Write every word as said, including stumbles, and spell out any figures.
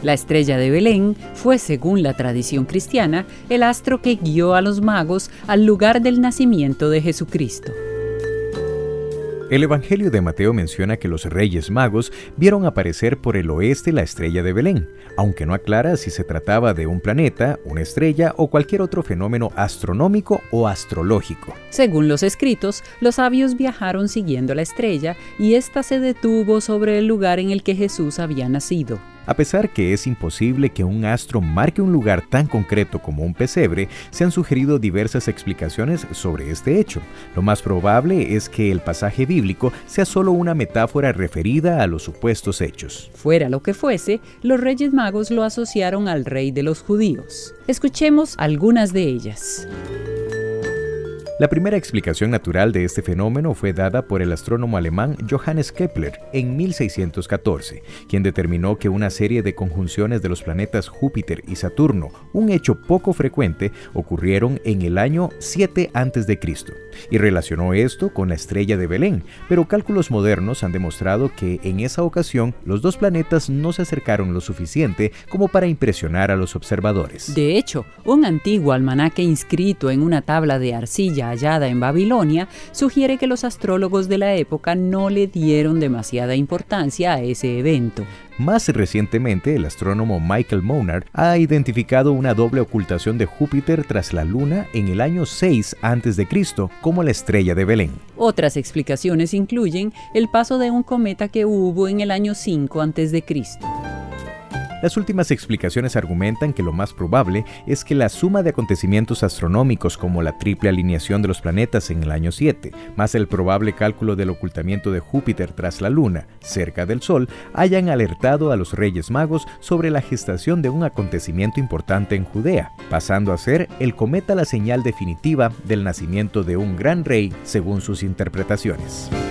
La estrella de Belén fue, según la tradición cristiana, el astro que guió a los magos al lugar del nacimiento de Jesucristo. El Evangelio de Mateo menciona que los Reyes Magos vieron aparecer por el oeste la estrella de Belén, aunque no aclara si se trataba de un planeta, una estrella o cualquier otro fenómeno astronómico o astrológico. Según los escritos, los sabios viajaron siguiendo la estrella y ésta se detuvo sobre el lugar en el que Jesús había nacido. A pesar que es imposible que un astro marque un lugar tan concreto como un pesebre, se han sugerido diversas explicaciones sobre este hecho. Lo más probable es que el pasaje bíblico sea solo una metáfora referida a los supuestos hechos. Fuera lo que fuese, los Reyes Magos lo asociaron al rey de los judíos. Escuchemos algunas de ellas. La primera explicación natural de este fenómeno fue dada por el astrónomo alemán Johannes Kepler en mil seiscientos catorce, quien determinó que una serie de conjunciones de los planetas Júpiter y Saturno, un hecho poco frecuente, ocurrieron en el año siete antes de Cristo, y relacionó esto con la estrella de Belén, pero cálculos modernos han demostrado que en esa ocasión los dos planetas no se acercaron lo suficiente como para impresionar a los observadores. De hecho, un antiguo almanaque inscrito en una tabla de arcilla hallada en Babilonia sugiere que los astrólogos de la época no le dieron demasiada importancia a ese evento. Más recientemente, el astrónomo Michael Monard ha identificado una doble ocultación de Júpiter tras la Luna en el año seis antes de Cristo como la estrella de Belén. Otras explicaciones incluyen el paso de un cometa que hubo en el año cinco antes de Cristo. Las últimas explicaciones argumentan que lo más probable es que la suma de acontecimientos astronómicos como la triple alineación de los planetas en el año siete, más el probable cálculo del ocultamiento de Júpiter tras la Luna, cerca del Sol, hayan alertado a los Reyes Magos sobre la gestación de un acontecimiento importante en Judea, pasando a ser el cometa la señal definitiva del nacimiento de un gran rey según sus interpretaciones.